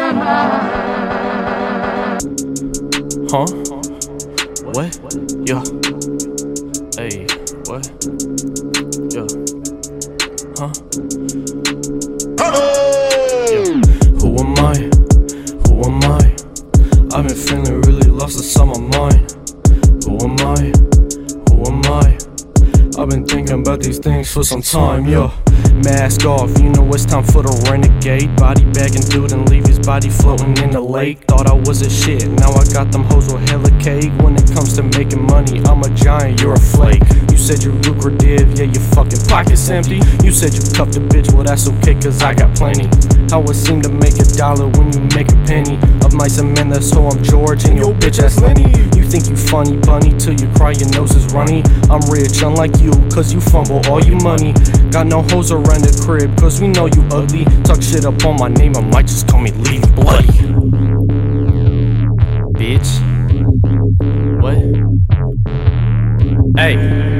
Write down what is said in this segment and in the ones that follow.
Huh? What? Yeah. Hey, what? Yeah. Huh? Yeah. Who am I? Who am I? I've been feeling really lost inside my mind. Who am I? Who am I? I've been thinking about these things for some time, yeah. Mask off, you know it's time for the renegade. Body bagging dude and leave his body floating in the lake. Thought I was a shit, now I got them hoes with hella cake. When it comes to making money, I'm a giant, you're a flake. You said you're lucrative, yeah, your fucking pocket's empty. You said you cuffed a bitch, well that's okay cause I got plenty. How it seem to make $1 when you make a penny. Of mice and men, that's so I'm George and your bitch ass Lenny. You think you funny bunny till you cry your nose is runny. I'm rich unlike you cause you fumble all you money. Got no hoes around the crib cause we know you ugly. Talk shit up on my name, I might just call me Leave Bloody. Bitch. What? Hey.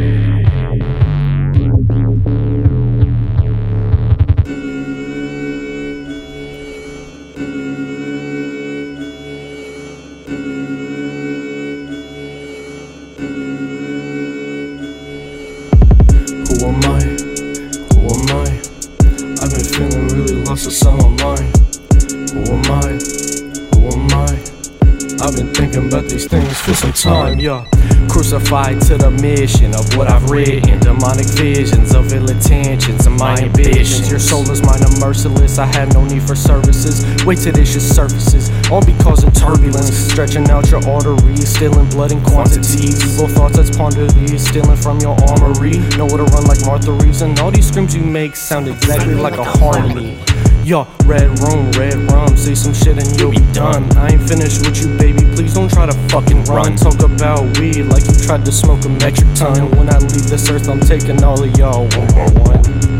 Who am I? Who am I? I've been feeling really lost inside my mind. Who am I? Who am I? I've been thinking about these things for some time, yeah. Crucified to the mission of what I've written. Demonic visions of ill intentions and my ambitions. Your soul is mine, I'm merciless. I have no need for services. Wait till this shit surfaces. All because of turbulence. Stretching out your arteries, stealing blood in quantities. Evil thoughts that's pondered these, stealing from your armory. Know where to run like Martha Reeves. And all these screams you make sound exactly like a harmony. Yo, red room, red rum, say some shit and you'll be done. I ain't finished with you, baby, please don't try to fucking run. Talk about weed like you tried to smoke a metric ton. And when I leave this earth, I'm taking all of y'all one by one.